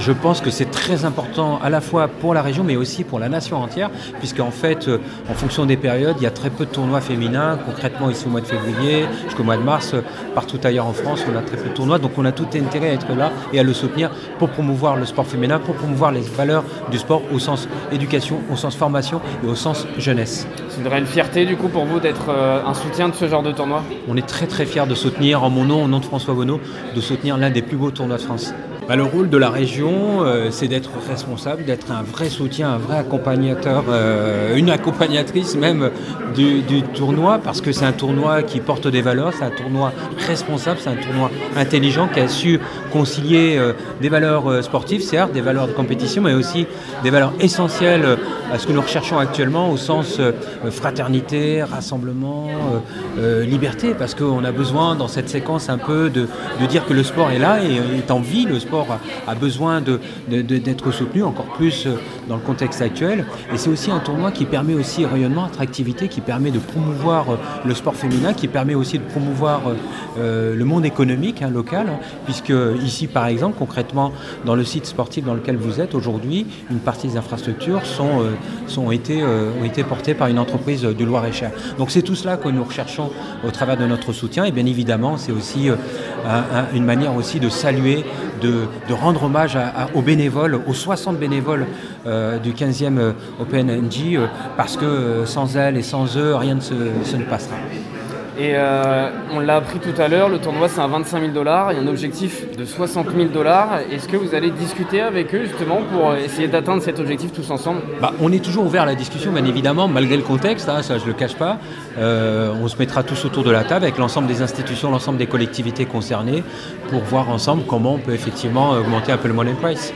Je pense que c'est très important à la fois pour la région mais aussi pour la nation entière, puisqu'en fait, en fonction des périodes, il y a très peu de tournois féminins. Concrètement, ici au mois de février jusqu'au mois de mars, partout ailleurs en France, on a très peu de tournois. Donc on a tout intérêt à être là et à le soutenir pour promouvoir le sport féminin, pour promouvoir les valeurs du sport au sens éducation, au sens formation et au sens jeunesse. C'est une réelle fierté du coup pour vous d'être un soutien de ce genre de tournoi? On est très très fiers de soutenir, en mon nom, au nom de François Bonneau, de soutenir l'un des plus beaux tournois de France. Le rôle de la région, c'est d'être responsable, d'être un vrai soutien, un vrai accompagnateur, une accompagnatrice même du tournoi, parce que c'est un tournoi qui porte des valeurs, c'est un tournoi responsable, c'est un tournoi intelligent qui a su concilier des valeurs sportives, certes, des valeurs de compétition, mais aussi des valeurs essentielles à ce que nous recherchons actuellement au sens fraternité, rassemblement, liberté, parce qu'on a besoin dans cette séquence un peu de dire que le sport est là et est en vie, le sport a besoin d'être soutenu encore plus dans le contexte actuel. Et c'est aussi un tournoi qui permet aussi rayonnement, attractivité, qui permet de promouvoir le sport féminin, qui permet aussi de promouvoir le monde économique local, puisque ici par exemple, concrètement, dans le site sportif dans lequel vous êtes aujourd'hui, une partie des infrastructures ont été portées par une entreprise du Loir-et-Cher. Donc c'est tout cela que nous recherchons au travers de notre soutien, et bien évidemment c'est aussi une manière aussi de saluer, de rendre hommage aux bénévoles, aux 60 bénévoles du 15e OpenNG, parce que sans elles et sans eux, rien ne passera. Et on l'a appris tout à l'heure, le tournoi c'est à 25 000 $, il y a un objectif de 60 000 $. Est-ce que vous allez discuter avec eux justement pour essayer d'atteindre cet objectif tous ensemble? On est toujours ouvert à la discussion, bien évidemment, malgré le contexte, ça je ne le cache pas. On se mettra tous autour de la table avec l'ensemble des institutions, l'ensemble des collectivités concernées pour voir ensemble comment on peut effectivement augmenter un peu le money price.